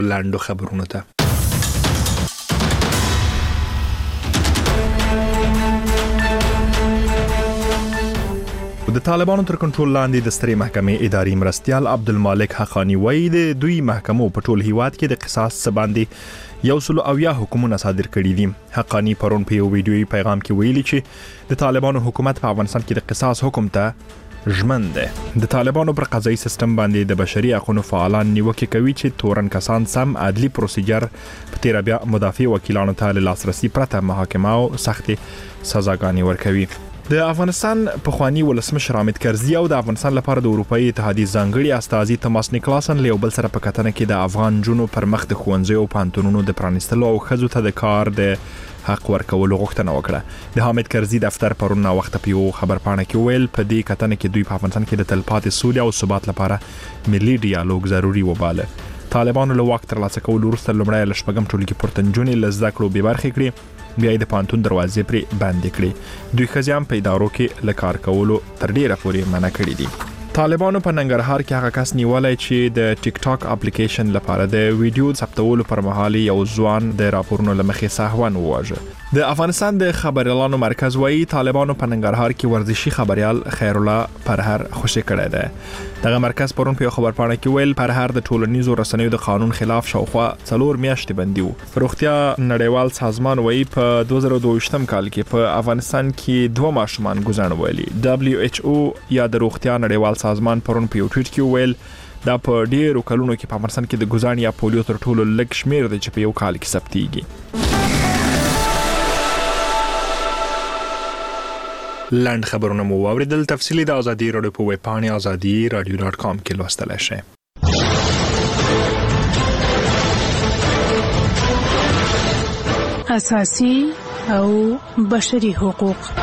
لاندو خبرونه ته. د طالبانو تر کنټرول لاندې د سترې محکمې اداري مرستیال عبدالمالک حقانی وایي د دوی محکمو په ټول هیواد کې د قصاص باندې 100 حکمونه صادر کړي دي. حقانی پرون په یو ویډیويي پیغام کې ویلي چې د طالبانو حکومت په افغانستان کې د قصاص حکم ته ژمن ده. د طالبانو پر قضایي سیستم باندې د بشري حقوقو فعالان نیوکه کوي چې تورن کسان سم عدلي پروسیجر په تیر بیا مدافع وکیلانو ته لاسرسي پرته محاکمه او سختي سزاګانې ورکوي. د افغانستان پخوانی ولسمشر حامد کرزي او د افغانستان لپاره د اروپאי اتحادیې ځانګړي استازي توماس نیکلاسن له بل سره په کتنه کې د افغان جنو پر مخ د ښوونځیو او پانتونونو د پرانیستلو او خزو ته د کار د حق ورکولو غوښتنه وکړه. د حامد کرزي دفتر پرون وخت په یو خبرپاڼه کې ویل په دې کتنه کې دوی په افغانستان کې د تلپاتې سولې او ثبات لپاره ملي ډیالوګ ضروري وباله. طالبانو له وخت ترلاسه کولو وروسته لومړی لشپږم ټولګي پورتنجونې لزده کړو به برخې کړې، بیا د پانتون دروازې پر باندې کړې. دوی خزيام په ادارو کې لکار کولو تر ډیره پورې منع کړی دي. طالبانو په ننګرهار کې هغه کس نیولای چې د ټیک ټاک اپلیکیشن لپاره د ویډیو ثبتولو پر مهال یو ځوان د راپورونو لمخې سهوان وواژه. د افغانستان د خبريالانو مرکز وایي طالبانو په ننګرهار کې ورزشي خبريال خیر الله پرهر خوشی کړی دی. دغه مرکز پرون په خبرپاڼه کې ویل پرهر د ټولنیزو رسنیو د قانون خلاف شاوخوا 4 میاشتې بندي و. روغتیا نړیوال سازمان وایي په 2022 کال کې په افغانستان کې 2 ماشومان ګزار ویلي. WHO یا د روغتیا نړیوال سازمان پرون په یو ټویټ کې ویل دا په ډیرو کلونو کې په افغانستان کې د ګزار یا پولیو تر ټولو لږ شمیر دی چې په یو کال کې ثبتېږي. لاند خبرونه مو واوریدل. تفصیلی د ازادي رادیو په ویب پاڼه azadi.radio.com کې لوستل شئ. اساسي او بشري حقوق.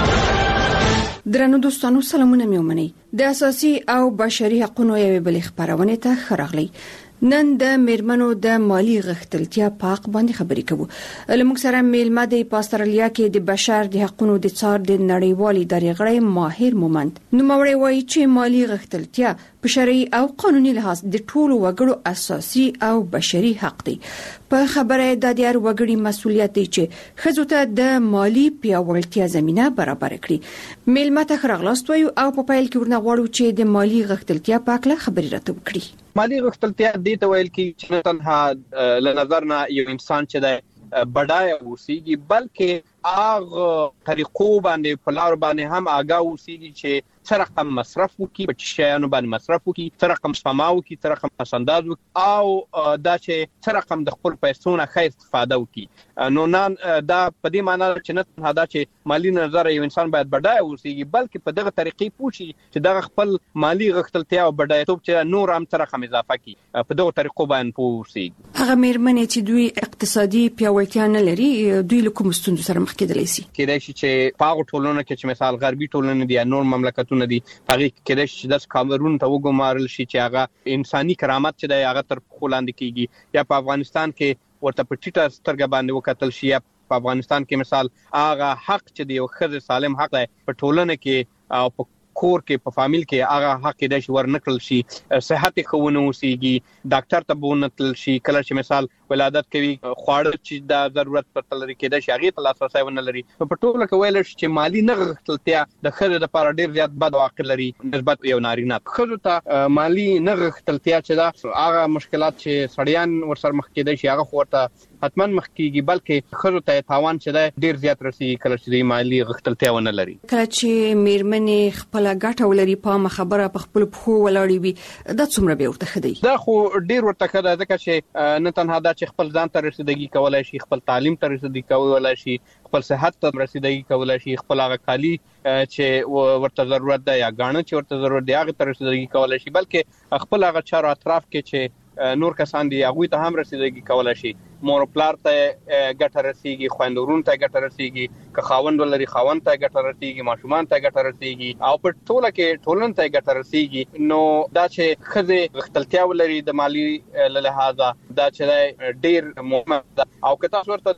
درنو دوستانو سلامونه مې ومنئ. د اساسي او بشري حقوقو یوې بلې خبرونه ته خراغلی. نن د میرمنو د مالی غښتلتیا په حق باندې خبرې کوو. لمونږ سره میلمه د استرالیا کې د بشر د حقوقو د څار د نړیوالې ادارې غړی ماهر مومند نوموړی وایي چې مالی غښتلتیا په شرعي او قانوني لحاظ د ټولو وګړو اساسي او بشري حق دی. په خبره د هر وګړي مسؤلیت دی چې ښځو ته د مالی پیاوړتیا زمينه برابر کړي. میلمه ته خراغلاست وایو او په پیل کې ورنغواړو چې د مالی غښتلتیا په اړه خبرې راته وکړي. مالی غښتلتیا دې ته ویل کی چې نه تنها له نظر نه یو انسان چې د بډای اوسېږي بلکې هغه طریقو باندې په لار باندې هم آگاه اوسېږي چې څه رقم مصرف وکړي، په شیانو باندې مصرف وکړي، څه رقم سپما وکړي، څه رقم پسنداز وکړي او دا چې څه رقم د خپل پیسو نه ښه استفاده وکړي. نو نن دا په دې معنی چې نه تنها دا چې مالی نظر یو انسان باید بډای اوسېږي بلکې په دغه طریقې پوښي چې دغه خپل مالی غښتلتیا او بډایتوب چې نور هم څه رقم اضافه کړي په دغه طریقو باندې پوښي. هغه میرمنې چې دوی اقتصادي پیاوړتیا نه لري دوی له کوم ستونزو سره مخ کېدلی شي؟ کېدای شي چې په هغه ټولنه کې چې مثال غربي ټولنه دي یا نور مملکتونه دي هغه کېدای شي چې د کامرون ته وګمارل شي چې هغه انساني کرامت چې د هغه تر خلاندې کیږي یا په افغانستان کې ورته په ټیټه سترګه باندې وکتل شي یا په افغانستان کې مثال هغه حق چې دی یو ښځه سالم حق دی په ټولنه کې او په کور کې په فامیل کې هغه حق د شي ورنکل شي، صحت خونه اوسېږي، ډاکټر ته بونتل شي، کله چې مثال ولادت کوي خواړه چې د ضرورت پر تلري کې د شاغي په لاسرسي ونه لري. په ټوله کې ویل شي چې مالی نه غښتلتیا د خزو لپاره ډیر زیات بد واقع لري نسبت یو نارینه. خزو ته مالی نه غښتلتیا چې دا هغه مشکلات چې سړیان ورسره مخ کېدای شي هغه ورته حتما مخ کېږي بلکې خزو ته تاوان چې دا ډیر زیات رسي کله چې مالی غښتلتیا ونه لري. کله چې میرمنې خپل ګټه ولري په خبره په خپل پخو ولاړی وي دا څومره به ورته خدي؟ دا خو ډیر ورته خدای ځکه چې نه تنها دا چې خپل ځان ته رسیدګي کولای شي، خپل تعلیم ته رسیدګي کولای شي، خپل صحت ته رسیدګي کولای شي، خپل هغه کالی چې ورته ضرورت ده یا غاڼه چې ورته ضرورت دی هغه ته رسیدګي کولای شي بلکې خپل هغه چارو اطراف کې چې نور کسان دي هغه ته هم رسیدګي کولای شي. مور پلار ته ګټه رسیږي، خويندورون ته ګټه رسیږي، که خاوند ولري خاوند ته ګټه رسیږي، ماشومان ته ګټه رسیږي او په ټوله کې ټولن ته ګټه رسیږي. نو دا چې خزه غختلتیا ولري د مالی لحاظه دا چې ډیر مهمه ده او که تاسو ورته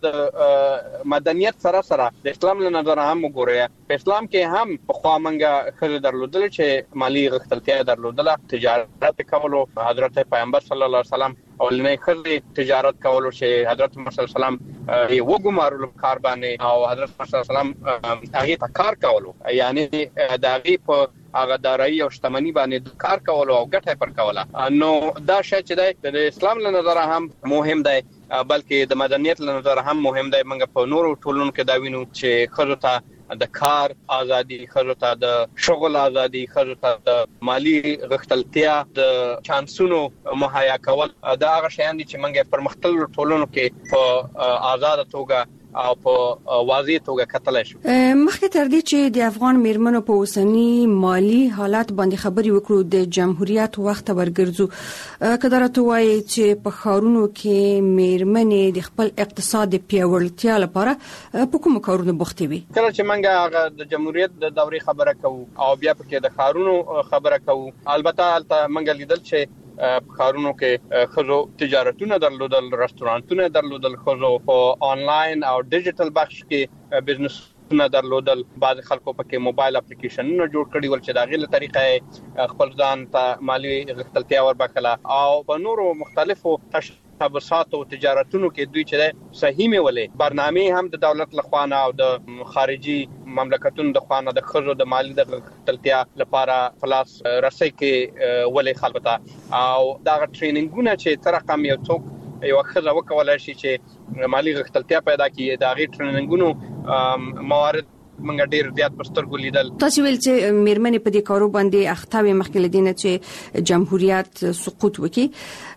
د مدنیت سره سره د اسلام له نظر هم وګورئ په اسلام کې هم په خوا منګه خزه درلودل چې مالی غختلتیا درلودله تجارت کولو. حضرت پیغمبر صلی الله علیه وسلم اولنې خزه تجارت کولو چې حضرت محمد صلی الله علیه وسلم یې وګمارلو کار باندې او حضرت محمد صلی الله علیه وسلم هغه ته کار کولو یعنی د هغه په هغه دارایی او شتمنی باندې کار کولو او ګټه پر کوله نو دا شی چې د اسلام له نظر هم مهم دی بلکې د مدنیت له نظر هم مهم دی موږ په نورو ټولنو کې دا وینو چې خزه ته د کار ازادي خزه ته د شغل ازادي خزه ته د مالی غښتلتیا د چانسونو مهیا کول دا هغه شیان دي چې موږ پر مختلفو ټولنو کې په آزاد توګه او په واضح توګه کتلای شو. مخکې تر دې چې د افغان میرمنو په اوسنی مالی حالات باندې خبري وکړو د جمهوریت وخت ورګرځو کدارته وایي چې په خارونو کې میرمنې د خپل اقتصاد پیاوړتیا لپاره په کوم کارونو بوختې وي. کله چې موږ د جمهوریت د دورې خبره کوو او بیا پکې د خارونو خبره کوو البته موږ لیدل چې خارونو کې خزو تجارتونه درلودل رستورانتونه درلودل خزو په آنلاین او ډیجیټل بخش کې بزنس نه درلودل بعض خلکو پکې موبایل اپلیکیشنونه جوړ کړي ول چې دا غیله طریقه خپل ځان ته مالی غښتلتیا وربخله او په نورو مختلفو تبصات او تجارتونو کې دوی چې صحیح میولې برنامه هم د دولت لخوانه او د خارجي مملکتونو د خوانه د خزو د مالی د غښتلتیا لپاره خلاص رسۍ کې ولې خلبته او دا ټریننګونه چې تر رقم یو څوک یو خزه وکولای شي چې مالی غښتلتیا پیدا کړي دا غي ټریننګونو موارد منګ ډیر زیات پسترګو لیدل. تاسو ویل چې میرمنې په دې کارو باندې اختاوي مخکې لدینه چې جمهوریت سقوط وکي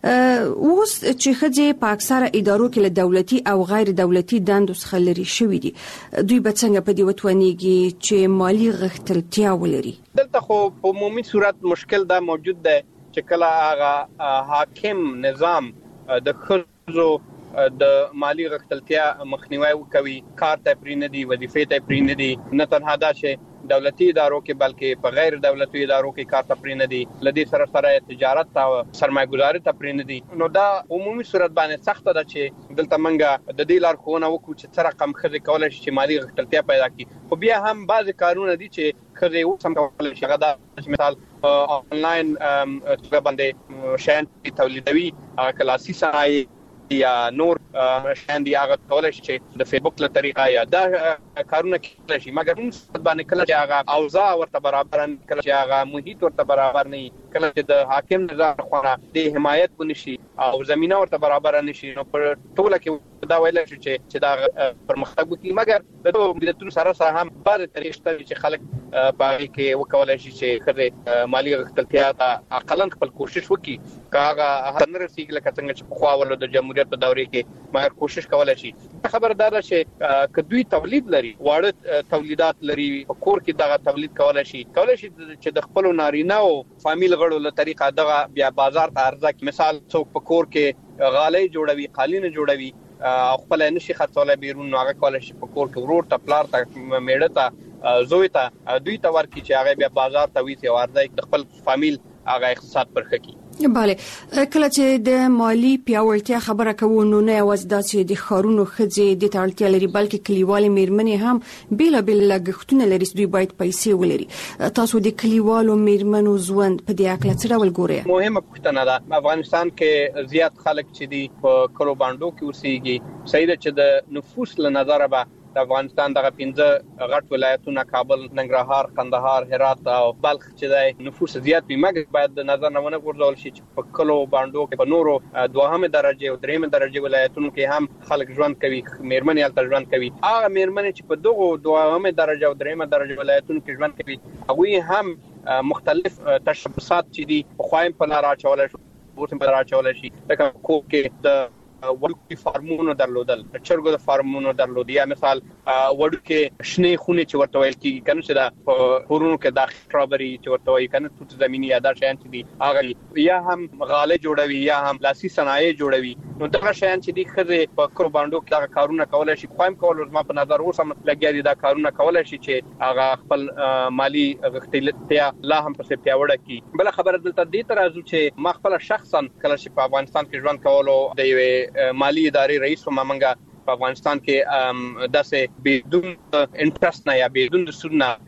اوس چې خځې په اکثره ادارو کې له دولتي او غیر دولتي دندو څخه لري شوې دي دوی به څنګه په دې وتوانيږي چې مالی غښتلتیا ولري. دلته خو په عمومي صورت مشکل دا موجود دی چې کله هغه حاکم نظام د خزو د مالی غښتلتیا مخنیوي کوي کار ته پرې نه دي وظیفې ته پرې نه دي نه تنها دا چې دولتي ادارو کې بلکې په غیر دولتي ادارو کې کار ته پرې نه دي لدی سره تجارت ته سرمایه‌ګذاري ته پرې نه دي نو دا عمومي صورت باندې سخت ده چې دلته منګه د دې لارښوونه وکړو چې څه رقم خزه کولای شي چې مالی غښتلتیا پیدا کړي خو بیا هم بعض کارونه دي چې خزه وسم کولای شي هغه د مثال آنلاین څنګه باندې شین تولیدوي کلاسي صنایع یا نور شان دی هغه کولای شي چې د فیسبوک له طریقه یا دا کارونه کولای شي مګر موږ باندې کله چې هغه اوضاع ورته برابر نه کله چې هغه محیط ورته برابر نه کله چې د حاکم نظام خونه د حمایت ونشي او زمينه ورته برابر نه شي نو پر ټوله کې دا ویل شي چې دا پرمختګ وکړي مګر د ملتونو سره هم بعض طریقې چې خلک باندې کې وکولای شي چې خره مالی غښتلتیا ته اقلن خپل کوشش وکړي کاغه هنر سیګل کڅنګ چې خو ولود د جمهوریت په دورې کې مګر کوشش کولای شي خبردار چې کدوې تولید لري واړه تولیدات لري په کور کې دغه تولید کولای شي چې د خپل نارینه او فامیل غړو له طریقه دغه بیا بازار ته عرضه کې مثال څوک په کور کې غالۍ جوړوي قالین جوړوي خپل نشي خرڅولای بیرون هغه کولای شي په کور کې ورور ته پلار ته میړه ته زوی ته دوی ته ورکی چې هغه بیا بازار ته وي او عرضه د خپل فامیل هغه اقتصاد پرخه کی. بله کله چې د مالی پیاوړتیا خبره کوو نو نه یوازې دا چې د خارونو خځې د تړتیا لري بلکې کلیوالي میرمنې هم بیلابیل لګښتونه لري دوی باید پیسې ولري تاسو د کلیوالو میرمنو ژوند په دې اړه څه ډول ګورئ؟ مهمه پوښتنه ده افغانستان کې زیات خلک چې دي په کلو باندو کې اوسېږي صحیح ده چې د نفوس له نظر به د افغانستان دغه 15 غټ ولایتونه کابل ننګرهار قندهار هرات او بلخ چې د نفوس زیات وي مګر باید د نظر نه ونه غورځول شي چې په کلو باندو کې په نورو دوهمه درجه او دریمه درجه ولایتونو کې هم خلک ژوند کوي میرمنې هلته ژوند کوي هغه میرمنې چې په دغه دوهمه درجه او دریمه درجه ولایتونو کې ژوند کوي هغه هم مختلف تشبثات چې دي خوایم په لار اچولای شي ورته په لار اچولای شي لکه کوک کې د وړوکی فارمونو درلودل چرګو د فارمونو درلود یا مثال وړوکی شنه خونه چې ورته ویل کیږي کنه چې دا کورونو کې د سترابري چې ورته وایي کنه توت زميني یا دا شیان چې دي هغه یا هم غاله جوړوي یا هم لاسي صنایع جوړوي نو دا شیان چې دي خزه په کور باندې کې دا کارونه کولای شي خوایم کول ما په نظر اوسم لګیا دي دا کارونه کولای شي چې هغه خپل مالی غښتلتیا لا هم په پیاوړه کی بل خبره دلته دې ترازو چې ما خپل شخصا کله چې په افغانستان کې ژوند کولو د یوې مالی ادارې رئیس و مامنګا په افغانستان کې داسې بدون انټرست نه یا بدون سود نه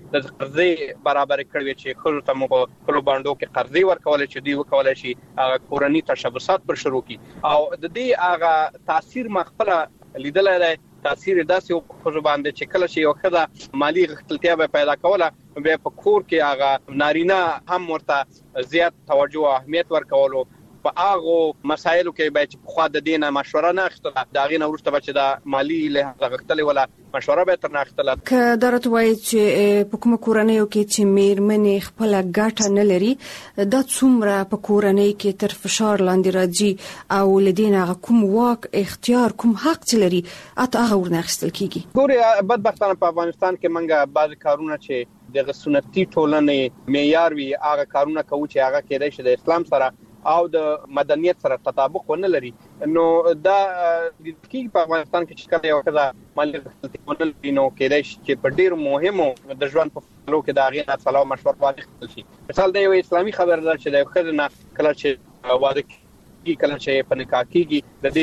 د قرضې برابر کړی چې خلکو ته مو په باندې کې قرضې ورکول چې دی وکول شي کورنۍ تشبثات پر شروع کی او د دې هغه تاثیر مخفله لیدل دی تاثیر داسې خو باندې چې کله چې یو خدای مالی غختلتیا به پیدا کوله به په کور کې هغه نارینه هم ورته زیات توجه او اهمیت ورکولو په هغه مسایلو کې به چې خو د دینه مشوره نه اخته دا غي نورسته بچ د مالی له غختلې ولا مشوره به تر نه اخته ک درته وایي چې په کوم کورنۍ کې چې میرمنې خپل ګټه نه لري دا څومره په کورنۍ کې تر فشار لاندې راځي او لدينا کوم واک اختیار کوم حق لري اته هغه ورناخستل کیږي ګوري بدبختانه په افغانستان کې منګه بعض کارونه چې د سنتي ټولنې معیار وي هغه کارونه کوي چې هغه کېدای شي د اسلام سره او د مدنیت سره تطابق ونه لري نو دا د کی په افغانستان کې چې کله یو کله مالی غلطي ونه نو کېدای شي چې په ډیر مهمو د ژوند په فلو کې دا غي صلاح مشورت واخیستل شي مثال د یو اسلامي خبردار چې د خزنه کله چې واده کې کله چې په نکاح کېږي د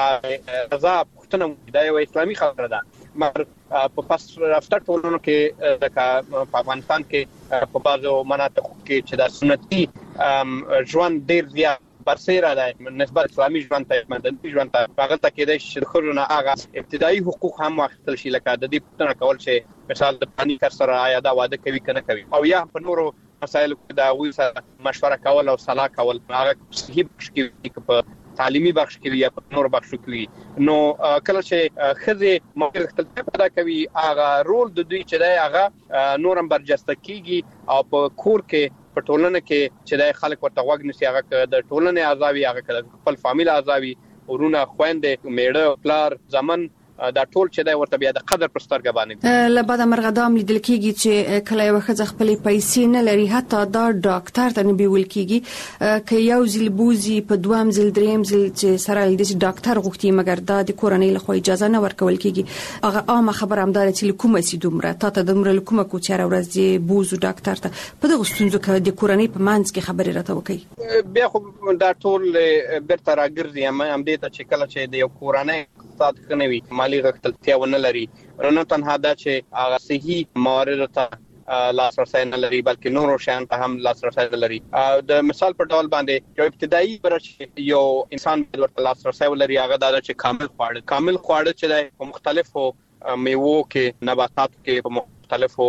دې رضا پښتنه د یو اسلامي خبردار مګر په پاس رفتار ټولنو کې د افغانستان کې په بازو مناطق کې چې د سنتي ژوند ډیر زیات برسېره ده نسبت اسلامي ژوند ته مدني ژوند ته هغه ته کېدای شي خورونه هغه ابتدایي حقوق هم واخیستل شي لکه د دې پوښتنه کول چې مثال د پانی کر سره آیا دا واده کوي کنه کوي او یا په نورو مسایلو کې دا وی سره مشوره کول او صلاح کول هغه صحیح شي په تعلیمي بخش کې یا په نور بخشو کې نو کله چې خزه موږ اختلاف پیدا کوي هغه رول د دوی چې دی هغه نورم برجسته کیږي او په کور کې په ټولنه کې چې د خلک ورته وګ نسی هغه د ټولنې اعضاوي هغه خپل فامیل اعضاوي ورونه خويندې میړه پلار زمن دا ټول چې دا ورته بیا د قدر پر سترګ باندې لبعد مرغدام لیدل کیږي چې کله یو خزه خپل پیسې نه لري حتی دا ډاکټر ته نه بیول کیږي ک یو ځل بوزي په دوام ځل دریم ځل چې سره د ډاکټر غوښتي مګر دا د کورنۍ له خوا اجازه نه ورکول کیږي هغه عامه خبر همدار چې کومه سي دومره ته دمر کومه کو چیرې ورځي بوزو ډاکټر ته په دغه ستونزو کې د کورنۍ په مانځ کې خبرې راته وکړي بیا خو دا ټول برته راګرځي هم دې ته چې کله چې د یو کورنۍ اقتصاد خنوي مالی غختلتیا ونه لري نه تنها دا چې هغه صحیح موارد ته لاسرسي نه لري بلکې نورو شیان ته هم لاسرسي لري د مثال په ډول باندې یو ابتدایي برش یو انسان د ورته لاسرسي ولري هغه دا چې کامل خواړه چې د مختلفو میوو کې نباتات کې په مختلفو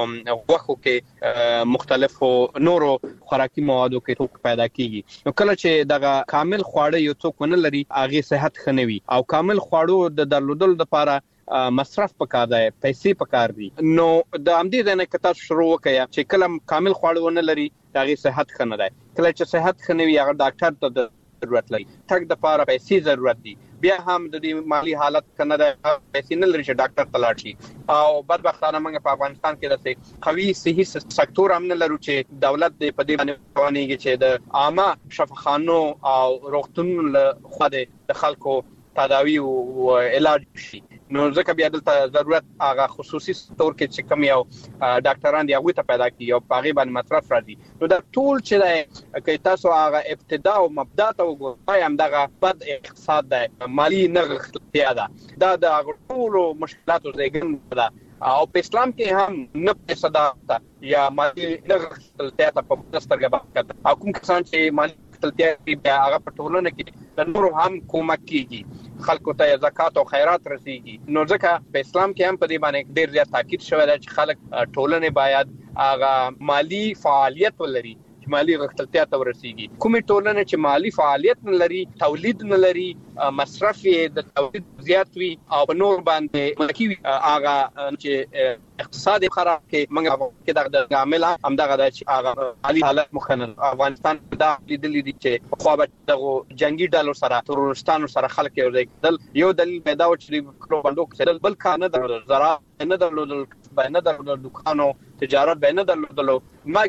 غوښو کې مختلفو نورو خوراکي موادو کې توک پیدا کیږي نو کله چې دغه کامل خواړه یو څوک ونه لري هغه صحت خنوي او کامل خواړو د درلودل لپاره مصرف پکار دی پیسې پکار دي نو د امدې نه کته شروع وکیا چې کله کامل خواړه ونه لري هغه صحت خنه دی کله چې صحت خنوي هغه ډاکټر ته ضرورت لري تک د لپاره پیسې ضرورت دي بیا هم د دې مالی حالت کنه د پیسې نه لري چې ډاکټر ته لاړ شي او بدبختانه موږ په افغانستان کې د قوي صحي سکتور هم نه لرو چې دولت دې په دې باندې توانېږي چې د عامه شفاخانو او روغتون له خوا د خلکو تداوی او علاج شي نو ځکه بیا دلته ضرورت هغه خصوصي تور کې چې کم یو ډاکټران دی هغه ته پیدا کیږي او په غیبه مصرف راځي نو دا ټول چې د کې تاسو هغه ابتدا او مبدا ته وګورئ هم دغه بد اقتصاد دی مالی نغښتیا ده دا د ټول مشکلاتو زیږنده ده او په اسلام کې هم نه پیسې ده یا مالی نغښتیا ته په سترګه باندې او کوم کسان چې مالی تلتیا بیا هغه په ټولنه کې د نورو هم کومک کیږي خلکو ته زکات او خیرات رسیږي نو ځکه په اسلام کې هم په دې باندې ډیر زیات تاکید شوی دی چې خلک ټولنه باید هغه مالی فعالیت ولري چې مالی غختلتیا ته ورسیږي کومې ټولنه چې مالی فعالیت نه لري تولید نه لري مصرف د تولید زیات وي او په نور باندې ملکی هغه چې اقتصاد خراب کې موږ کې د عامل هم دغه چې هغه مالی حالت مخنن افغانستان دا لیدلې دي چې خو به دغه جنگي ډالو سره ترورستانو سره خلک یو دلیل پیدا و چې کلو باندې کې بل کانه د زراعت نه درلودل باندې درلودل دکانو تجارت باندې درلودل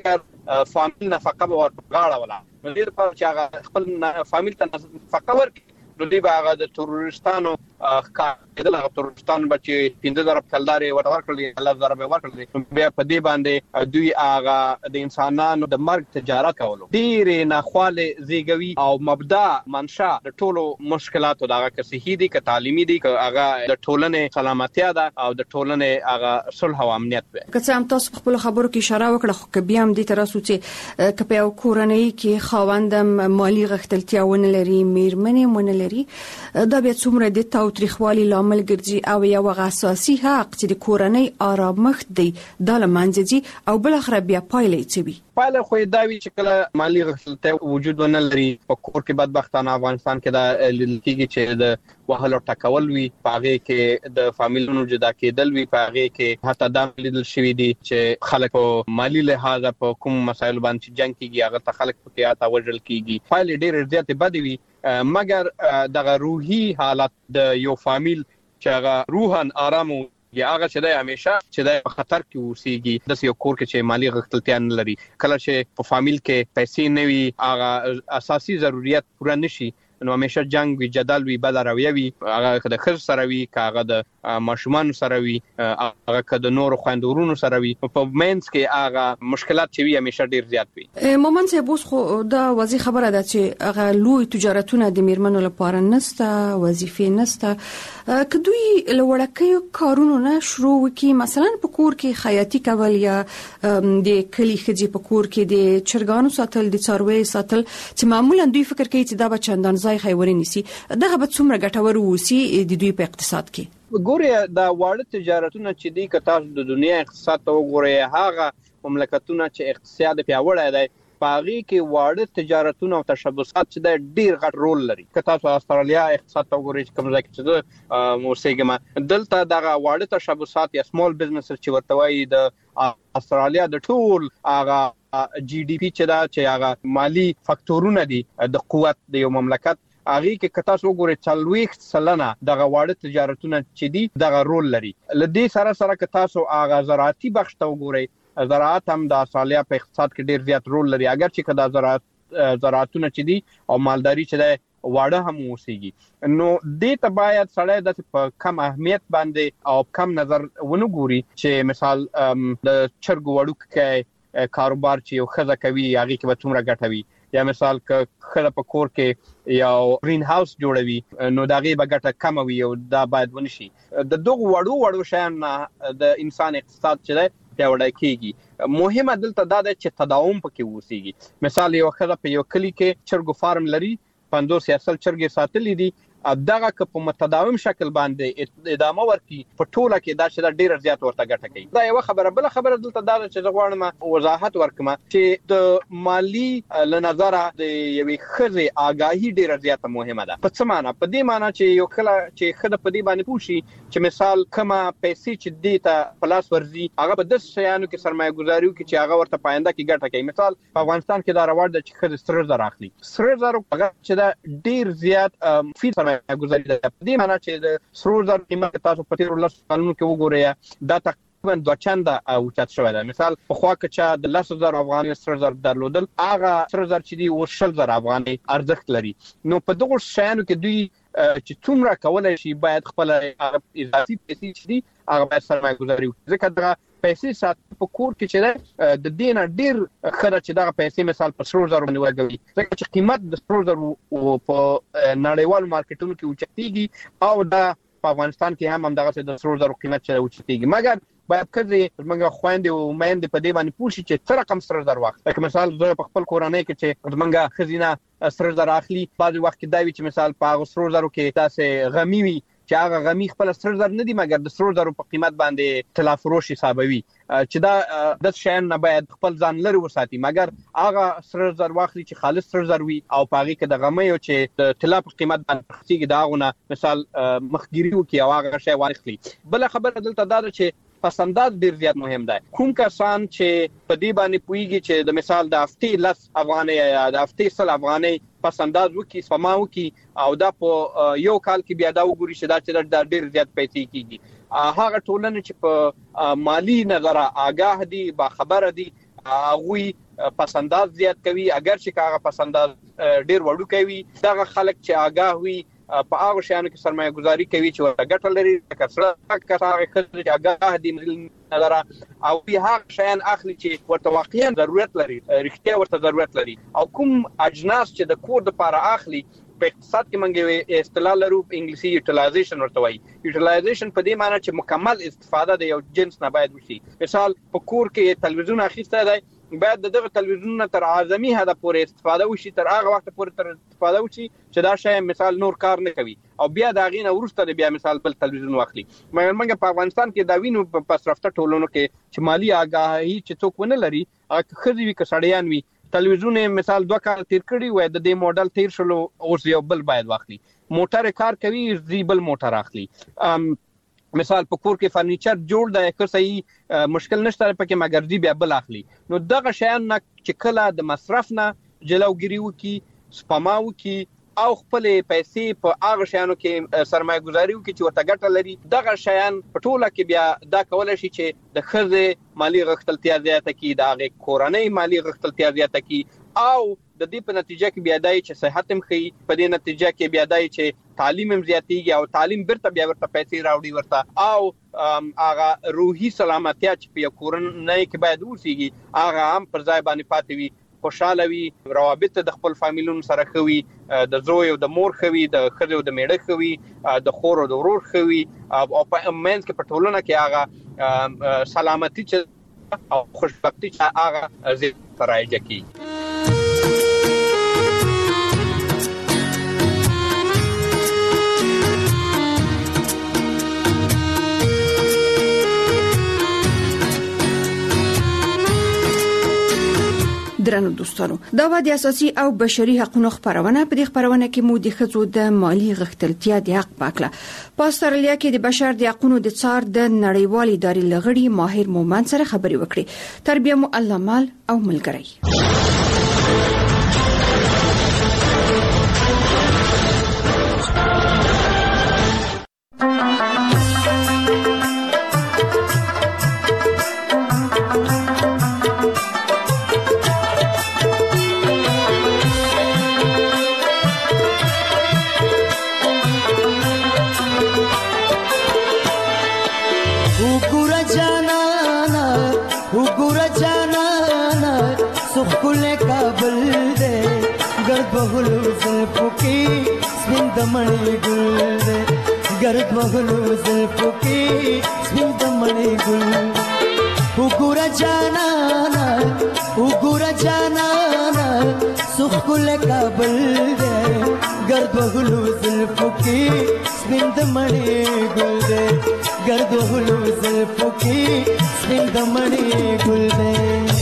مګر فامیل نفقه به ورغاړه ولا نو دې په چې هغه خپل فامیل ته نفقه ورکړي نو دې به هغه د ترورستانو کېدل هغه ترکستان بچي 15000 کلداري ورکړل 10000 به ورکړل بیا په دې باندې دوی هغه د انسانانو د مرګ تجارت کولو ډیر نه خواله زیږوي او مبدا منشا د ټولو مشکلاتو دغه که صحي دي که تعلیمي دي که هغه د ټولنې سلامتیا ده او د ټولنې هغه صلح او امنیت به که څه هم تاسو خپل خبرو کې اشاره وکړه خو بیا هم دې تراسو چې کپه او کورنۍ کې خاوندم مالی غختلتیا ونه لري میرمنې ونه لري دا بیا څومره د تاوتریخوالي لامل ګرځي او یو اساسي حق چې د کورنۍ آرامښت دی د لمانځي او بل اخر بیا پایلې چوي پایله خو دا وی چې کله مالی غختلتیا وجود ونه لري په کور کې بدبختانه افغانستان کې دا لیدل چې د وهلو ټکول وی پاغه کې د فامیلونو جدا کېدل وی پاغه کې حتی دا لیدل شوی دی چې خلک مالی لحاظ په کوم مسایل باندې جنگ کیږي هغه ته خلک په آتا وجل کیږي فایل ډیر زیات بد وی مګر دغه روحي حالت د یو فامیل چې هغه روحان آرام یا هغه چې د همیشه چې د خطر کې اوسېږي د یو کور کې چې مالی غختلتیا نه لري کله چې په فامیل کې پیسې نه وي هغه اساسي ضرورت پوره نشي نو همیشه جنگ وی جدل وی بل راوي وي هغه د خر سره وي هغه د ماشومان سره وي هغه د نور خويندورونو سره وي په مینس کې هغه مشکلات چې وي همیشه ډیر زیات وي مومن سه بوس خو دا واضح خبره ده چې هغه لوی تجارتونه د میرمنو لپاره نسته وظیفې نسته کدوې لوړکې کارونه نه شروع وکي مثلا په کور کې خیاطي کول یا د کلی خځې په کور کې د چرګانو ساتل د څاروي ساتل چې معمولا دوی فکر کوي چې دا به چندان ځای خیوري نسی دغه به څومره ګټور وسی د دوی په اقتصاد کې ګوره دا واړه تجارتونه چې دي که تاسو د دنیا اقتصاد ته وګورئ هغه مملکتونه چې اقتصاد پیاوړی دی پاغي کې واړه تجارتونه او تشبثات چې د ډیر غټ رول لري که تاسو استرالیا اقتصاد ته وګورئ چې کوم ځای کې چې موسیګما دلته دغه واړه تشبثات یا سمال بزنس چې ورته وایي د استرالیا د ټول هغه جی ډی پی چې دا چې هغه مالی فاکتورونه دي د قوت د یو مملکت هغه کې کتا سو ګوري 40 سلنه دغه واړه تجارتونه چې دي دغه رول لري لدی سره کتا سو هغه زراعتي بخش ته وګوري زراعت هم د استرالیا په اقتصاد کې ډیر زیات رول لري اگر چې کدا زراعتونه چې دي او مالداري چې ده واړه هم اوسېږي نو دې ته باید سړی د کم اهمیت باندې او کم نظر ونه ګوري چې مثال د چرګ وړوک کې کاروبار چې یو خزه کوي هغه کې به څومره ګټوي یا مثال ک خله په کور کې یو گرین هاوس جوړوي نو دغه به ګټه کم وي او دا باید ونشي د دوه وړو شیان د انسان اقتصاد چې دی پیاوړی کیږي مهمه دلته دا ده چې تداوم پکې وسیږي مثال یو خله په یو کلی کې چرګ فارم لري 50 اصل چرګ ساتلې دي دغه که په متداوم شکل باندې ادامه ورکړي په ټوله کې دا چې ډیر زیات ورته ګټه کوي دا یو خبره بل خبره دلته دا چې غواړم وضاحت ورکم چې د مالی لنظره د یوې خزه آگاهی ډیر زیات مهمه ده په څه معنی په دې معنی چې یو کله چې خزه په دې باندې پوښي چې مثال کما پیسې چې دی ته پلاس ورزي هغه په 10 شیانو کې سرمایه گذاري کوي چې هغه ورته پاینده کې ګټه کوي مثال په افغانستان کې دا راوړ د چې خزه سره زر اخلي سره زر هغه چې دا ډیر زیات فی گزاري ده په دې معنی چې د سرو زر قیمت تاسو په تیر ولس قانون کې وګورئ دا تقریبا 2 چنده اوچت شوی ده مثال په خوا کې چې د 100,000 افغاني سرو زر درلودل هغه سرو زر چې دی 40,000 افغاني ارزښت لري نو په دغه شیانو کې دوی چې څومره کولای شي باید خپل اضافي پیسې چې دي هغه باید سرمایه گذاري وکړي ځکه دا پیسې سات په کور کې چې د دینه ډیر خره چې دا پیسې مثال په سرو زر باندې ورګوي ځکه چې قیمت د سرو زر په نړیوال مارکیټونو کې اوچتيږي او دا په افغانستان کې هم دغه د سرو زر قیمت چې اوچتيږي مګر باید کړي موږ خويندې او مېندې په دې باندې پوښي چې څه رقم سره در وخت لکه مثال زه په خپل کورنۍ کې چې موږ خزینه سره در اخلي بعض وخت کې دا وی چې مثال په سرو زرو کې تاسو غمی وي چې هغه غمی خپل سر زر نه دي مګر د سرو زرو په قیمت باندې تلافروش حسابوي چې دا د شین نه باید خپل ځان لري وساتي مګر هغه سر زر واخلي چې خالص سر زر وي او پاغي کې د غمی او چې د تلا په قیمت باندې خسيږي داغونه مثال مخګيري وکي او هغه شی واخلي بل خبره دلته دا چې پسنداز ډیر زیات مهم ده کوم کسان چې په دې باندې پويږي چې د مثال د هفتې 10 افغاني یا د هفتې 100 افغاني پسنداز وکي سپما وکي او دا په یو کال کې بیا دا وګوري چې دا چې ډیر زیات پیسې کیږي هغه ټولنه چې په مالی نظر آگاه دي با خبره دي هغه پسنداز زیات کوي اگر چې هغه پسنداز ډیر وړو کوي دا خلک چې آگاه وي په هغه شیانو کې سرمایه گذاري کوي چې ورته ګټه لري کسره کسره چې آگاه دي نظر او په هغه شیان اخلي چې ورته واقعا ضرورت لري رښتیا ورته ضرورت لري او کوم اجناس چې د کور لپاره اخلي په اقتصاد کې منګوي اصطلاح لرو انګلیسي یوټیلایزیشن ورته وایي. یوټیلایزیشن په دې معنی چې مکمل استفاده د یو جنس نه باید وشي. مثال په کور کې تلویزیون اخیسته دی باید دغه تلویزیون تر اعظمي حد پورې استفاده وشي تر هغه وخت پورې تر استفاده وشي چې دا شی مثال نور کار نه کوي او بیا دا غینه ورسته بیا مثال بل تلویزیون واخلي. مګر په افغانستان کې دا وینو په پسرفته ټولونو کې چې مالی آگاهی چې څوک ونه لري هغه خزي وي کسړیان وي تلویزیون مثال 2 کال تیر کړی وای د دې موډل تیر شلو اوس یو بل باید واخلي. موټر کار کوي زیبل موټر اخلي. مثال په کور کې فرنیچر جوړ دی که صحیح مشکل نشته پکې مګر دی بیا بل اخلي. نو دغه شیان نه چې کله د مصرف نه جلوګیری وکي سپما وکي او خپل پیسې په هغه شیانو کې سرمایه گذاري وکړي چې ورته ګټه لري دغه شیان په ټوله کې بیا دا کولای شي چې د خزه مالی غښتلتیا زیاته کی د هغه کورنۍ مالی غښتلتیا زیاته کی او د دې په نتیجه کې بیا دای چې صحت هم خي په دې نتیجه کې بیا دای چې تعلیم هم زیاتیږي او تعلیم برته بیا ورته پیسې راوړي ورته او هغه روحي سلامتیا چې په کورنۍ کې باید وسیږي هغه هم پر ځای باندې پاتې وي خوشاله وي روابط د خپل فامیلونو سره خوي د زوی او د مور خوي د خځو او د میړه خوي د خور او د ورور خوي او په منځ کې په ټولنه کې هغه سلامتی چې او خوشبختی چې هغه زیات راځي کی. درنو دوستانو دا د اساسي او بشري حقوقو خبرونه په دې خبرونه کې مو د خزو د مالی غښتلتیا د حق پاکله په استرالیا کې د بشر د حقوقو د څار د نړیوال ادارې لغړي ماهر مومن سره خبري وکړي. تربیه مو الله مال او ملګری. मणि गुल गर्द महलू ज़ुल्फ़ों की स्मित मणि गुल उगुरा जाना सुखुल काबल दे गर्द महलू ज़ुल्फ़ों की स्मित मणि गुल दे गर्द महलू ज़ुल्फ़ों की स्मित मणि गुल दे.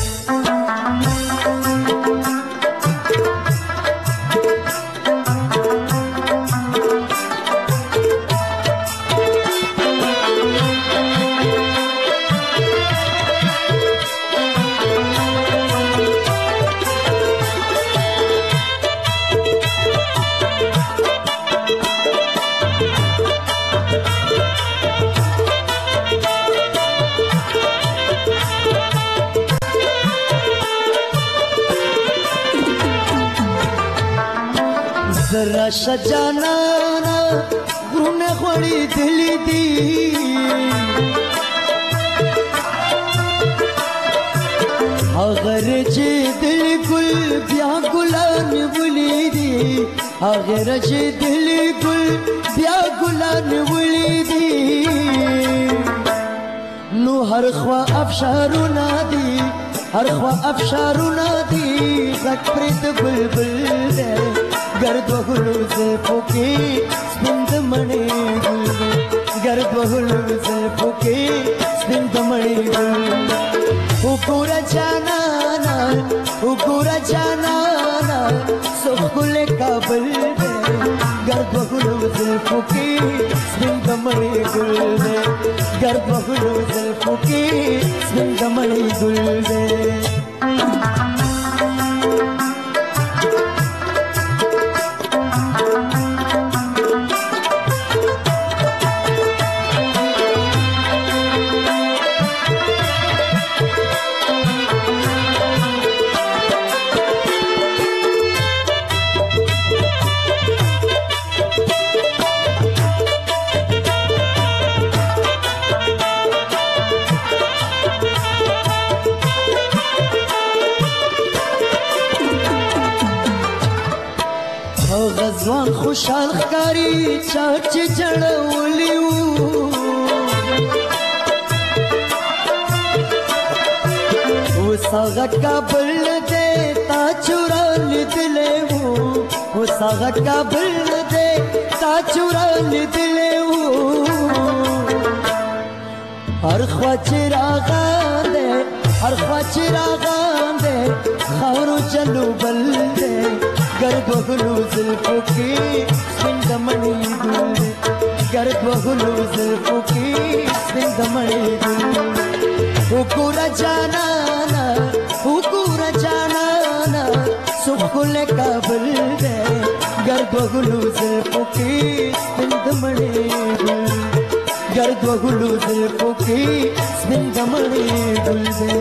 सजाना गुने खोड़ी दिली दी अगर जे दिल गुल ब्या गुलान बुली दी अगर जे दिल गुल ब्या गुलान बुली दी नु हर ख्वा अफशारू नादी हर ख्वा अफशारू नादी ज़क्रित बुलबुल दे गर्द वहुलू ज़ुल्फ़ों की स्पिंद मणि गुल गर्द वहुलू ज़ुल्फ़ों की स्पिंद मणि गुल उगुरा जाना सुखुल काबल दे गर्द वहुलू ज़ुल्फ़ों की स्पिंद मणि गुल दे गर्द वहुलू ज़ुल्फ़ों की स्पिंद मणि गुल दे. خوشحال ښکاري چا چې جړولي وو اوس هغه کابل دی تا چورا لیدلی وو اوس هغه کابل دی تا چورا لیدلی وو هر خوا چې راغان دی هر خوا چې راغان دی خاورو چلو بل دی گرد وغلو زلفو کی سپین دمنی گل گرد وغلو زلفو کی سپین دمنی گل حکورا جانانا حکورا جانانا سخل کابل دے گرد وغلو زلفو کی سپین دمنی گل گرد وغلو زلفو کی سپین دمنی گل دے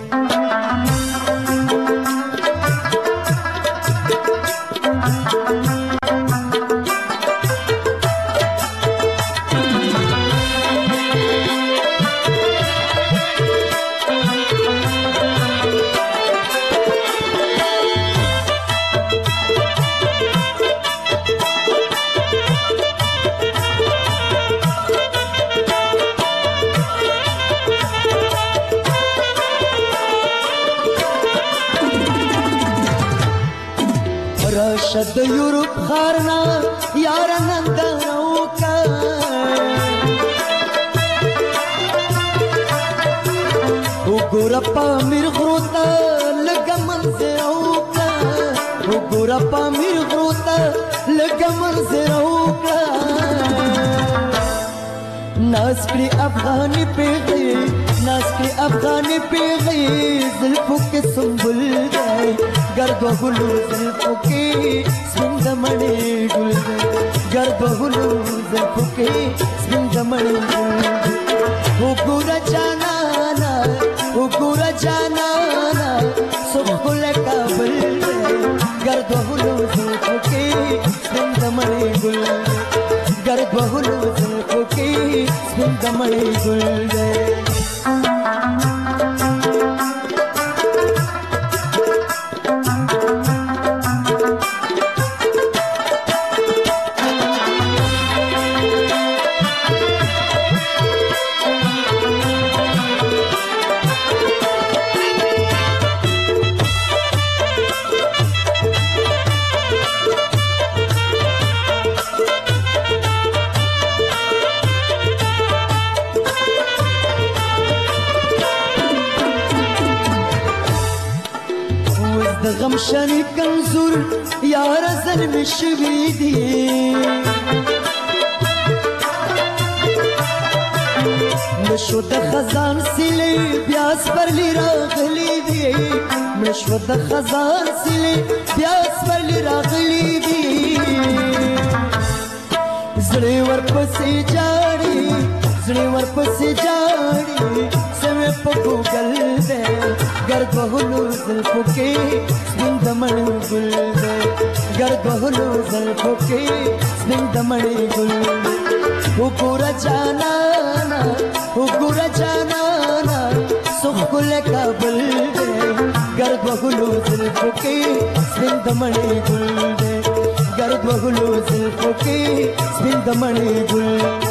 راشد یورپ خارنا یار نندنو کا وګورا پامیر غروتا لګ منظرو کا وګورا پامیر غروتا لګ منظرو کا ناسکری افغانی پیغی ناسکری افغانی پیغی زلفو کے سنبل گئے گرد وغلو زلفو کے سندمنی گل گئے گرد وغلو زلفو کے سندمنی گل گئے حکورا جانانا حکورا جانانا سخل کابل گئے گرد وغلو زلفو کے سندمنی گل گئے گرد وغلو زلفو کے سندمنی گل گئے غم شنی کنزور یار ظلم شوی دی مشو د خزان سیلی بیاس پر لی راغلی دی مشو د خزان سیلی بیاس پر لی راغلی دی زړی ورپسې جاړي زړی ورپسې جاړي سمې په ګوګل دی گرد وغلو زلفو کے سپین دمنی گل دے گرد وغلو زلفو کے سپین دمنی گل دے حکورا جانانا حکورا جانانا سخل کابل دے گرد وغلو زلفو کے سپین دمنی گل دے گرد وغلو زلفو کے سپین دمنی گل